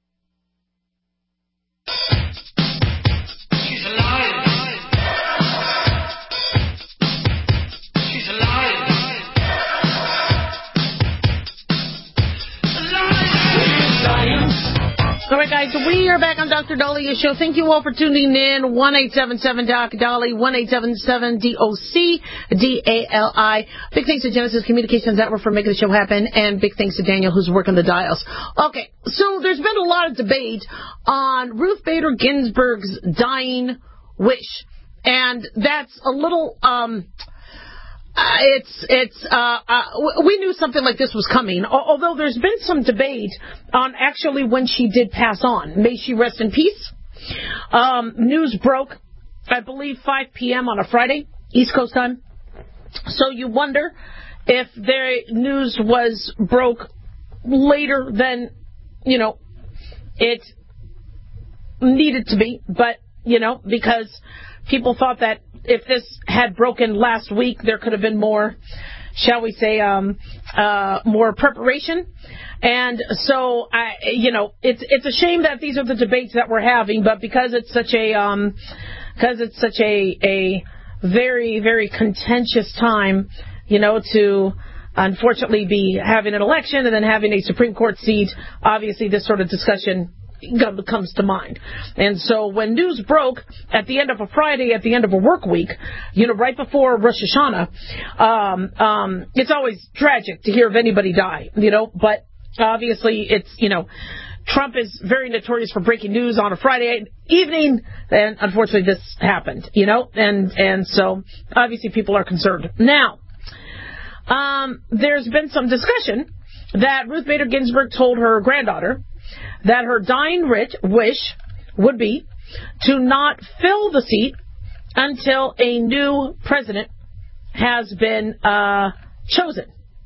All right, guys, we are back on Doctor Dahlia's show. Thank you all for tuning in. one eight seven seven D O C D A L I, one eight seven seven D O C D A L I. Big thanks to Genesis Communications Network for making the show happen, and big thanks to Daniel, who's working the dials. Okay, so there's been a lot of debate on Ruth Bader Ginsburg's dying wish, and that's a little... um. Uh, it's, it's, uh, uh, we knew something like this was coming, although there's been some debate on actually when she did pass on. May she rest in peace. Um, news broke, I believe, five p.m. on a Friday, East Coast time. So you wonder if their news was broke later than you know, it needed to be, but, you know, because people thought that if this had broken last week, there could have been more, shall we say, um, uh, more preparation. And so, I, you know, it's it's a shame that these are the debates that we're having, but because it's such a, um, because it's such a, a very, very contentious time, you know, to unfortunately be having an election and then having a Supreme Court seat, obviously this sort of discussion comes to mind. And so when news broke at the end of a Friday, at the end of a work week, you know, right before Rosh Hashanah, um, um, it's always tragic to hear of anybody die, you know, but obviously it's, you know, Trump is very notorious for breaking news on a Friday evening, and unfortunately this happened, you know, and, and so obviously people are concerned. Now, um, there's been some discussion that Ruth Bader Ginsburg told her granddaughter that her dying rich wish would be to not fill the seat until a new president has been uh, chosen.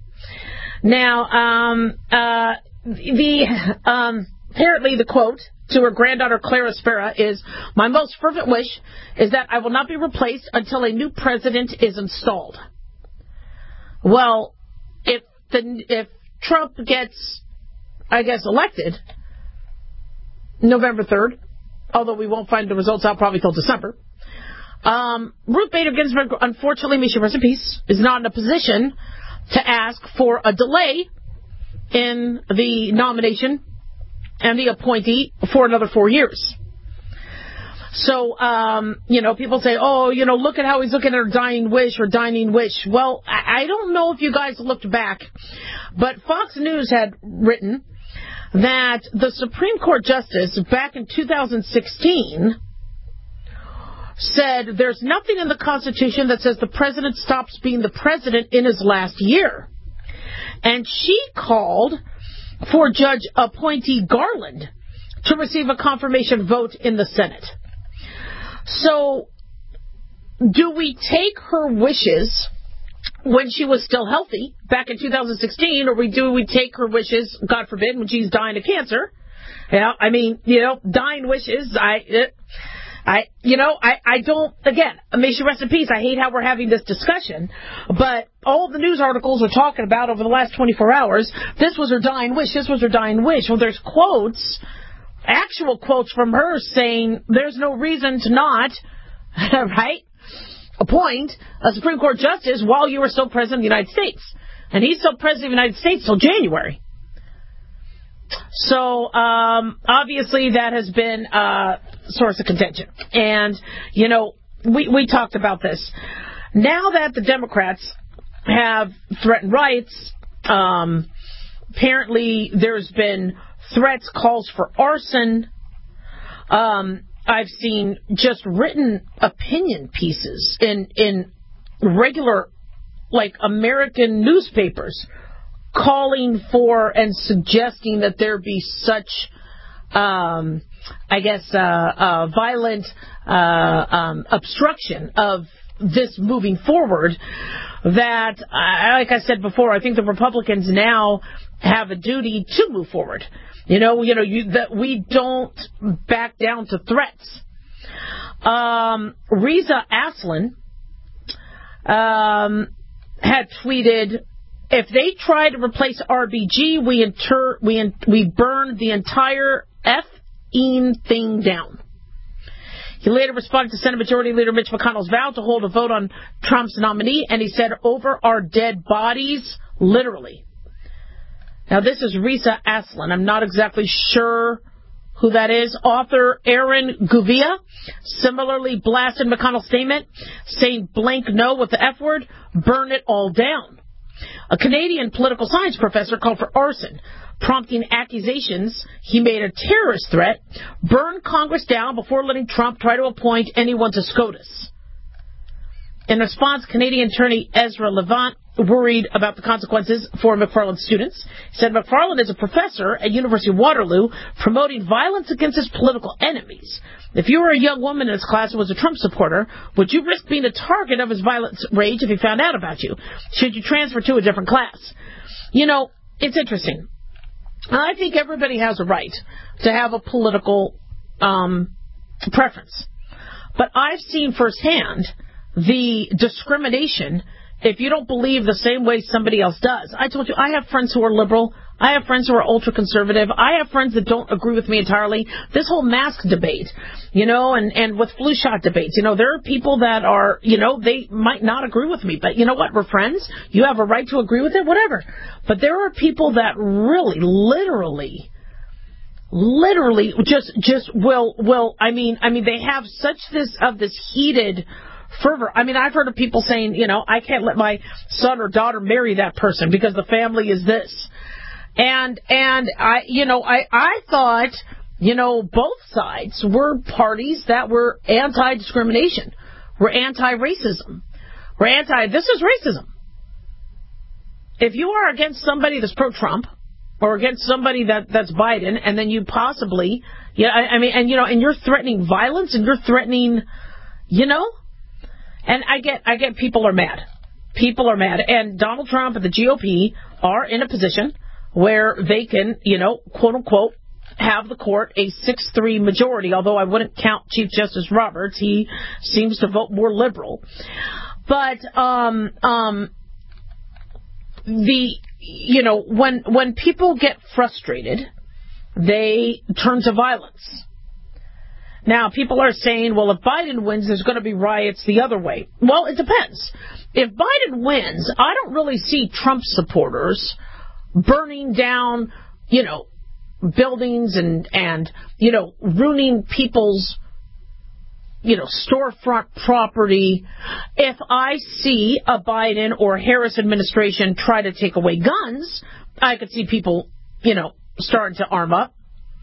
Now, um, uh, the um, apparently the quote to her granddaughter Clara Spera is, "My most fervent wish is that I will not be replaced until a new president is installed." Well, if the if Trump gets, I guess, elected November third, although we won't find the results out probably till December, um, Ruth Bader Ginsburg, unfortunately, may she rest in peace, is not in a position to ask for a delay in the nomination and the appointee for another four years. So, um, you know, people say, oh, you know, look at how he's looking at her dying wish or dying wish. Well, I don't know if you guys looked back, but Fox News had written that the Supreme Court Justice back in two thousand sixteen said there's nothing in the Constitution that says the president stops being the president in his last year. And she called for Judge appointee Garland to receive a confirmation vote in the Senate. So, do we take her wishes when she was still healthy back in two thousand sixteen, or we do we take her wishes, God forbid, when she's dying of cancer? Yeah, I mean, you know, dying wishes, I, it, I, you know, I, I don't, again, may she rest in peace, I hate how we're having this discussion, but all the news articles are talking about over the last twenty-four hours, this was her dying wish, this was her dying wish. Well, there's quotes, actual quotes from her saying there's no reason to not, right, appoint a Supreme Court justice while you are still president of the United States. And he's still president of the United States till January. So, um, obviously that has been a source of contention. And, you know, we, we talked about this. Now that the Democrats have threatened riots, um, apparently there's been threats, calls for arson. Um, I've seen just written opinion pieces in, in regular, like, American newspapers calling for and suggesting that there be such, um, I guess, uh, uh, violent uh, um, obstruction of this moving forward that, uh, like I said before, I think the Republicans now have a duty to move forward. You know, you know, you, that we don't back down to threats. Um, Reza Aslan um, had tweeted, "If they try to replace R B G, we inter we in, we burn the entire F-ing thing down." He later responded to Senate Majority Leader Mitch McConnell's vow to hold a vote on Trump's nominee, and he said, "Over our dead bodies," literally. Now, this is Reza Aslan. I'm not exactly sure who that is. Author Aaron Gouveia similarly blasted McConnell's statement, saying, "Blank no with the F word, burn it all down." A Canadian political science professor called for arson, prompting accusations he made a terrorist threat, burn Congress down before letting Trump try to appoint anyone to SCOTUS. In response, Canadian attorney Ezra Levant worried about the consequences for McFarland's students. He said McFarland is a professor at University of Waterloo promoting violence against his political enemies. If you were a young woman in his class who was a Trump supporter, would you risk being a target of his violent rage if he found out about you? Should you transfer to a different class? You know, it's interesting. I think everybody has a right to have a political um, preference. But I've seen firsthand the discrimination if you don't believe the same way somebody else does. I told you, I have friends who are liberal. I have friends who are ultra-conservative. I have friends that don't agree with me entirely. This whole mask debate, you know, and, and with flu shot debates, you know, there are people that are, you know, they might not agree with me. But you know what? We're friends. You have a right to agree with it, whatever. But there are people that really, literally, literally just just will, will I mean, I mean, they have such this, of this heated fervor. I mean, I've heard of people saying, you know, I can't let my son or daughter marry that person because the family is this. And, and I, you know, I, I thought, you know, both sides were parties that were anti-discrimination, were anti-racism, were anti, this is racism. If you are against somebody that's pro-Trump or against somebody that, that's Biden, and then you possibly, yeah, I, I mean, and, you know, and you're threatening violence and you're threatening, you know, and I get, I get people are mad. People are mad. And Donald Trump and the G O P are in a position where they can, you know, quote unquote, have the court a six three majority, although I wouldn't count Chief Justice Roberts. He seems to vote more liberal. But, um, um, the, you know, when, when people get frustrated, they turn to violence. Now, people are saying, well, if Biden wins, there's going to be riots the other way. Well, it depends. If Biden wins, I don't really see Trump supporters burning down, you know, buildings and, and, you know, ruining people's, you know, storefront property. If I see a Biden or Harris administration try to take away guns, I could see people, you know, starting to arm up.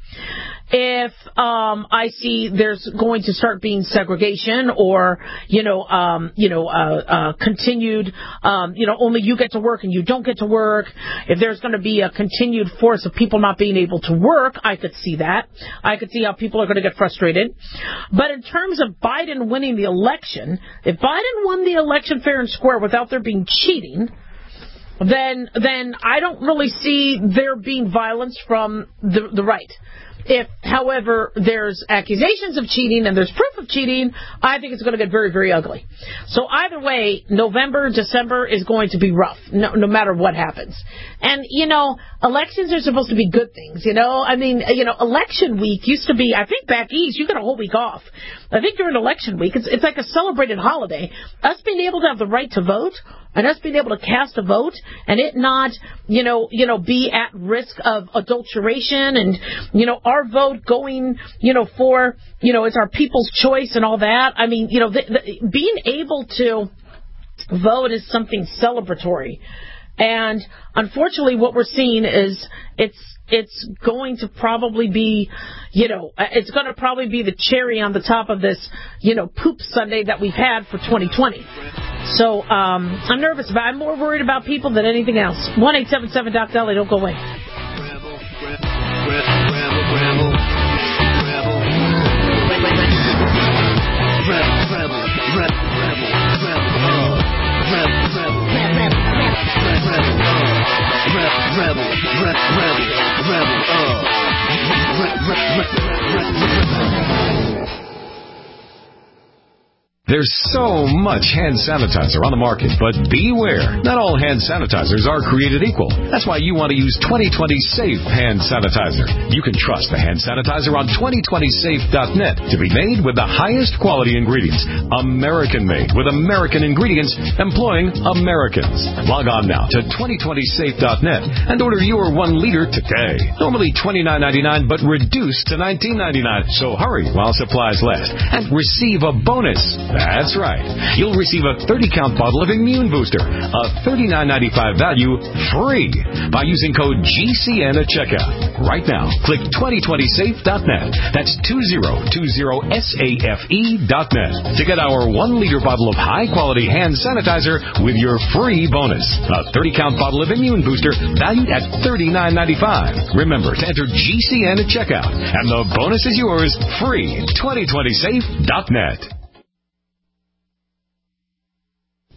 If um, I see there's going to start being segregation or, you know, um, you know, uh, uh, continued, um, you know, only you get to work and you don't get to work. If there's going to be a continued force of people not being able to work, I could see that. I could see how people are going to get frustrated. But in terms of Biden winning the election, if Biden won the election fair and square without there being cheating, then then I don't really see there being violence from the, the right. If, however, there's accusations of cheating and there's proof of cheating, I think it's going to get very, very ugly. So either way, November, December is going to be rough, no, no matter what happens. And, you know, elections are supposed to be good things, you know? I mean, you know, election week used to be, I think back east, you got a whole week off. I think during election week, it's, it's like a celebrated holiday. Us being able to have the right to vote and us being able to cast a vote and it not, you know, you know, be at risk of adulteration and, you know, our vote going, you know, for, you know, it's our people's choice and all that. I mean, you know, the, the, being able to vote is something celebratory. And unfortunately, what we're seeing is it's it's going to probably be, you know, it's going to probably be the cherry on the top of this, you know, poop Sunday that we've had for twenty twenty. So um, I'm nervous about. I'm more worried about people than anything else. one eight seven seven Doc Dolly, don't go away. Rebel, rebel, rebel, rebel, uh, There's so much hand sanitizer on the market, but beware. Not all hand sanitizers are created equal. That's why you want to use twenty twenty Safe Hand Sanitizer. You can trust the hand sanitizer on twenty twenty safe dot net to be made with the highest quality ingredients. American made with American ingredients employing Americans. Log on now to twenty twenty safe dot net and order your one liter today. Normally twenty-nine ninety-nine, but reduced to nineteen ninety-nine. So hurry while supplies last and receive a bonus. That's right. You'll receive a thirty count bottle of Immune Booster, a thirty-nine ninety-five value, free by using code G C N at checkout. Right now, click twenty twenty safe dot net. That's two zero two zero safe dot net to get our one liter bottle of high-quality hand sanitizer with your free bonus. A thirty count bottle of Immune Booster valued at thirty-nine ninety-five. Remember to enter G C N at checkout, and the bonus is yours free. twenty twenty safe dot net.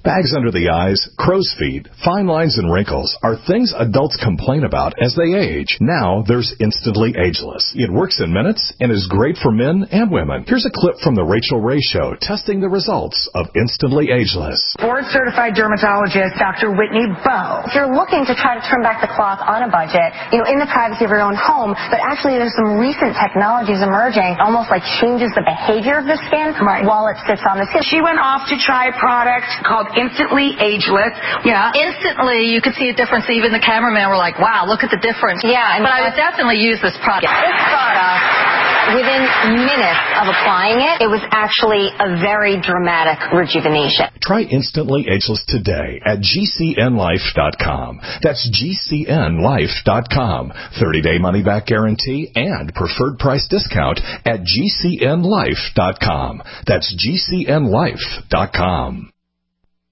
Bags under the eyes, crow's feet, fine lines, and wrinkles are things adults complain about as they age. Now there's Instantly Ageless. It works in minutes and is great for men and women. Here's a clip from the Rachel Ray Show testing the results of Instantly Ageless. Board-certified dermatologist Doctor Whitney Bowe. If you're looking to try to turn back the clock on a budget, you know, in the privacy of your own home, but actually there's some recent technologies emerging, almost like changes the behavior of the skin right. while it sits on the skin. She went off to try a product called Instantly Ageless. Yeah, instantly you could see a difference. Even the cameraman were like, wow, look at the difference. Yeah. And but I would definitely use this product. This product, within minutes of applying it, it was actually a very dramatic rejuvenation. Try Instantly Ageless today at G C N life dot com. That's G C N life dot com. thirty-day money-back guarantee and preferred price discount at G C N life dot com. That's G C N life dot com.